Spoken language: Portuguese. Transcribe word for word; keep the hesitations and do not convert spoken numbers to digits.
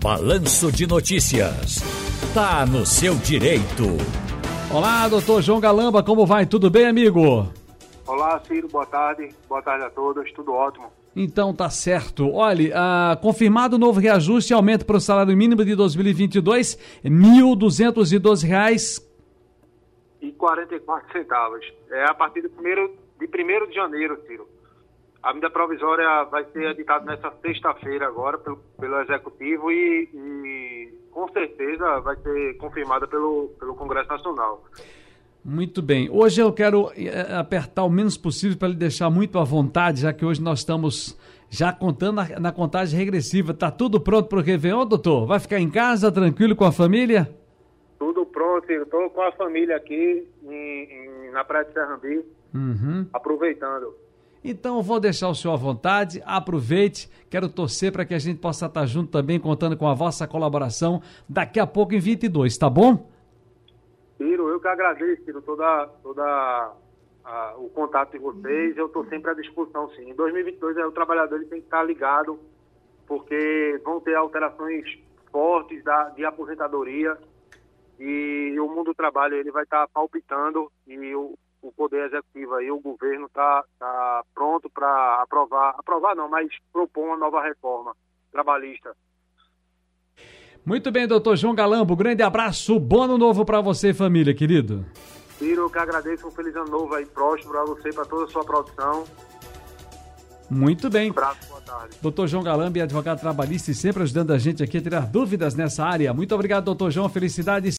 Balanço de Notícias. Tá no seu direito. Olá, doutor João Galamba, como vai? Tudo bem, amigo? Olá, Ciro, boa tarde. Boa tarde a todos, tudo ótimo. Então tá certo. Olha, ah, confirmado o novo reajuste e aumento para o salário mínimo de dois mil e vinte e dois, mil duzentos e doze reais e quarenta e quatro centavos. É a partir de primeiro de, primeiro de janeiro, Ciro. A medida provisória vai ser editada nessa sexta-feira agora pelo, pelo Executivo e, e com certeza vai ser confirmada pelo, pelo Congresso Nacional. Muito bem. Hoje eu quero apertar o menos possível para lhe deixar muito à vontade, já que hoje nós estamos já contando na, na contagem regressiva. Tá tudo pronto para o Réveillon, doutor? Vai ficar em casa, tranquilo com a família? Tudo pronto, Ciro. Estou com a família aqui em, em, na Praia de Serrambi, uhum. aproveitando. Então eu vou deixar o senhor à vontade, aproveite, quero torcer para que a gente possa estar junto também, contando com a vossa colaboração daqui a pouco em vinte e dois, tá bom? Ciro, eu que agradeço, Ciro, toda, toda a, o contato de vocês, eu estou sempre à disposição, sim. Em dois mil e vinte e dois, é, o trabalhador ele tem que estar ligado, porque vão ter alterações fortes da, de aposentadoria e o mundo do trabalho ele vai estar palpitando e o, o Poder Executivo aí, o governo está tá pronto para aprovar, aprovar não, mas propor uma nova reforma trabalhista. Muito bem, doutor João Galamba, um grande abraço, bom ano novo para você e família, querido. Ciro, eu que agradeço, um feliz ano novo aí, próximo para você e para toda a sua produção. Muito bem. Um abraço, boa tarde. doutor João Galamba, advogado trabalhista e sempre ajudando a gente aqui a tirar dúvidas nessa área. Muito obrigado, doutor João, felicidades.